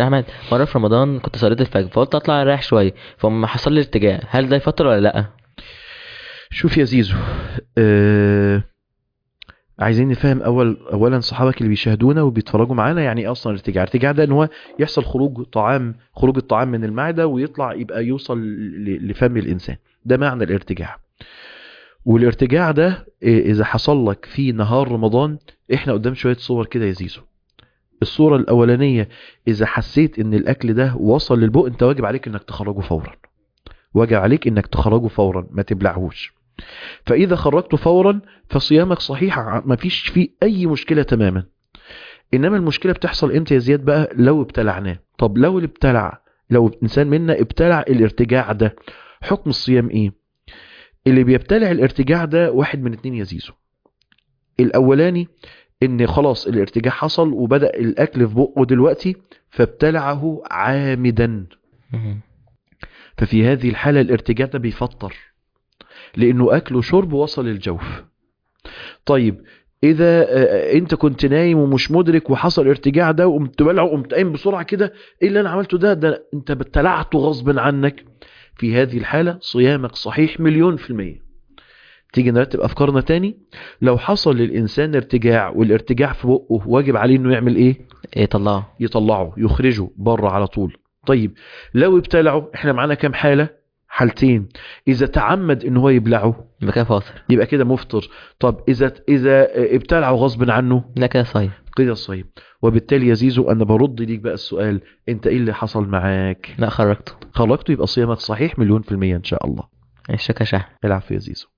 شيخ احمد، مره في رمضان كنت صليت الفجر فقلت اطلع اريح شويه، فما حصل لي ارتجاع، هل ده يفطر ولا لا؟ شوف يا زيزو، عايزين نفهم اولا صحابك اللي بيشاهدونا وبيتفرجوا معانا يعني ايه اصلا ارتجاع. ارتجاع ده ان هو يحصل خروج الطعام من المعده ويطلع يبقى يوصل لفم الانسان. ده معنى الارتجاع. والارتجاع ده اذا حصل لك في نهار رمضان، احنا قدام شويه صور كده يا زيزو. الصوره الاولانيه، اذا حسيت ان الاكل ده وصل للبق، انت واجب عليك انك تخرجه فورا. واجب عليك انك تخرجه فورا، ما تبلعهوش. فإذا خرجته فورا فصيامك صحيح، ما فيش فيه أي مشكلة تماما. إنما المشكلة بتحصل إمتى يا زياد بقى؟ لو ابتلعناه. طب لو إنسان منا ابتلع الارتجاع ده، حكم الصيام إيه؟ اللي بيبتلع الارتجاع ده واحد من اتنين يا زيزو. الأولاني، إن خلاص الارتجاع حصل وبدأ الأكل في بقه دلوقتي فابتلعه عامدا. مم. ففي هذه الحالة الارتجاع ده بيفطر، لأنه أكل وشرب وصل الجوف. طيب، اذا انت كنت نايم ومش مدرك وحصل ارتجاع ده وقمت بلعه وقمت قايم بسرعه كده، ايه اللي انا عملته ده انت ابتلعته غصب عنك. في هذه الحاله صيامك صحيح مليون في الميه. تيجي نرتب افكارنا تاني. لو حصل للانسان ارتجاع والارتجاع في بقه، واجب عليه انه يعمل ايه؟ ايه طلعه؟ يطلعه، يخرجه بره على طول. طيب، لو ابتلعه، احنا معانا كام حاله؟ حالتين. اذا تعمد ان هو يبلعه يبقى كده فاطر. يبقى كده مفطر. طب اذا ابتلعه غصب عنه، لا كده صايم. كده صايم. وبالتالي يا زيزو انا برد ليك بقى السؤال، انت ايه اللي حصل معاك؟ لا خرجته. خرجته، يبقى صيامك صحيح مليون في المية ان شاء الله. الشكا شحن. العفو يا زيزو.